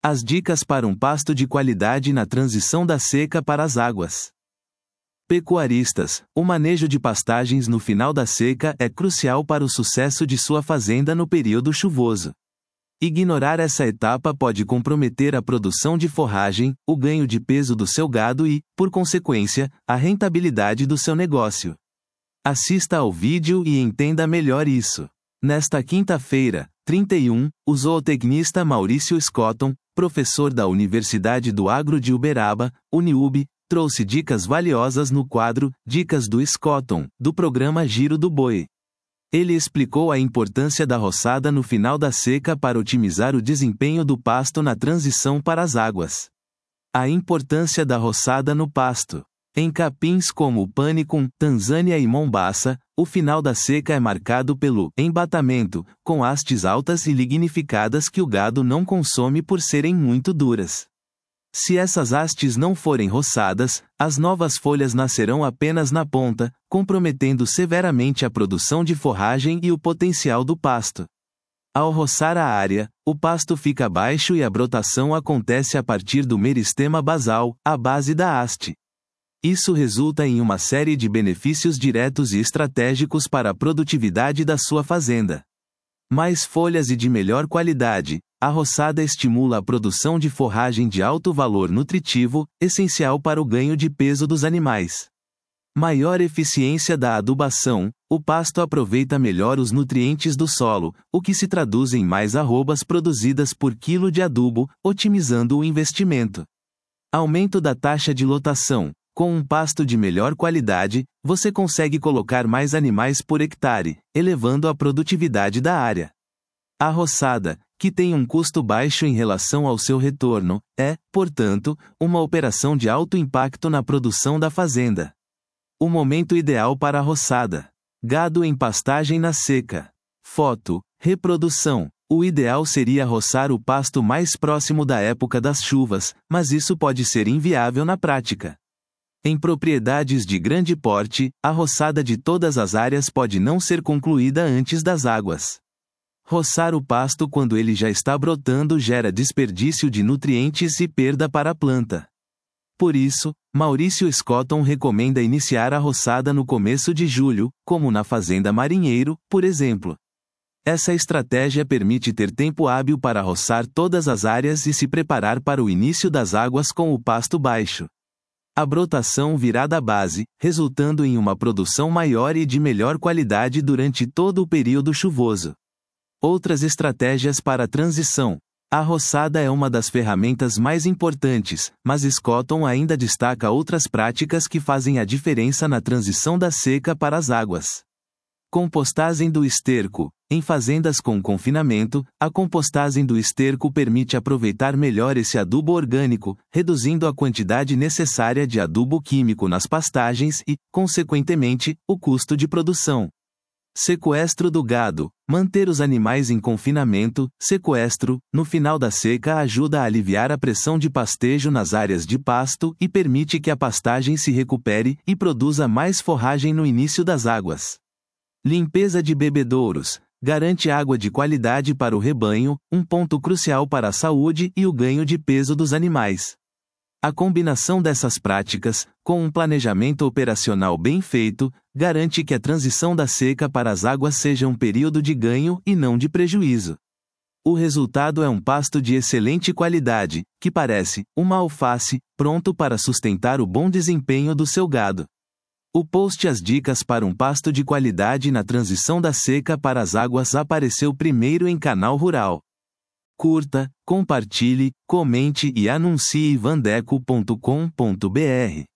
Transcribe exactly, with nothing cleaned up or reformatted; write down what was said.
As dicas para um pasto de qualidade na transição da seca para as águas. Pecuaristas, o manejo de pastagens no final da seca é crucial para o sucesso de sua fazenda no período chuvoso. Ignorar essa etapa pode comprometer a produção de forragem, o ganho de peso do seu gado e, por consequência, a rentabilidade do seu negócio. Assista ao vídeo e entenda melhor isso. Nesta quinta-feira, trinta e um, o zootecnista Maurício Scotton, professor da Universidade do Agro de Uberaba, Uniub, trouxe dicas valiosas no quadro Dicas do Scotton, do programa Giro do Boi. Ele explicou a importância da roçada no final da seca para otimizar o desempenho do pasto na transição para as águas. A importância da roçada no pasto. Em capins como o Panicum, Tanzânia e Mombasa, o final da seca é marcado pelo embatamento, com hastes altas e lignificadas que o gado não consome por serem muito duras. Se essas hastes não forem roçadas, as novas folhas nascerão apenas na ponta, comprometendo severamente a produção de forragem e o potencial do pasto. Ao roçar a área, o pasto fica baixo e a brotação acontece a partir do meristema basal, a base da haste. Isso resulta em uma série de benefícios diretos e estratégicos para a produtividade da sua fazenda. Mais folhas e de melhor qualidade. A roçada estimula a produção de forragem de alto valor nutritivo, essencial para o ganho de peso dos animais. Maior eficiência da adubação. O pasto aproveita melhor os nutrientes do solo, o que se traduz em mais arrobas produzidas por quilo de adubo, otimizando o investimento. Aumento da taxa de lotação. Com um pasto de melhor qualidade, você consegue colocar mais animais por hectare, elevando a produtividade da área. A roçada, que tem um custo baixo em relação ao seu retorno, é, portanto, uma operação de alto impacto na produção da fazenda. O momento ideal para a roçada. Gado em pastagem na seca. Foto. Reprodução. O ideal seria roçar o pasto mais próximo da época das chuvas, mas isso pode ser inviável na prática. Em propriedades de grande porte, a roçada de todas as áreas pode não ser concluída antes das águas. Roçar o pasto quando ele já está brotando gera desperdício de nutrientes e perda para a planta. Por isso, Maurício Scotton recomenda iniciar a roçada no começo de julho, como na Fazenda Marinheiro, por exemplo. Essa estratégia permite ter tempo hábil para roçar todas as áreas e se preparar para o início das águas com o pasto baixo. A brotação virá da base, resultando em uma produção maior e de melhor qualidade durante todo o período chuvoso. Outras estratégias para a transição. A roçada é uma das ferramentas mais importantes, mas Scotton ainda destaca outras práticas que fazem a diferença na transição da seca para as águas. Compostagem do esterco. Em fazendas com confinamento, a compostagem do esterco permite aproveitar melhor esse adubo orgânico, reduzindo a quantidade necessária de adubo químico nas pastagens e, consequentemente, o custo de produção. Sequestro do gado. Manter os animais em confinamento, sequestro, no final da seca ajuda a aliviar a pressão de pastejo nas áreas de pasto e permite que a pastagem se recupere e produza mais forragem no início das águas. Limpeza de bebedouros. Garante água de qualidade para o rebanho, um ponto crucial para a saúde e o ganho de peso dos animais. A combinação dessas práticas, com um planejamento operacional bem feito, garante que a transição da seca para as águas seja um período de ganho e não de prejuízo. O resultado é um pasto de excelente qualidade, que parece uma alface, pronto para sustentar o bom desempenho do seu gado. O post As Dicas para um Pasto de Qualidade na Transição da Seca para as Águas apareceu primeiro em Canal Rural. Curta, compartilhe, comente e anuncie vandeco ponto com ponto br.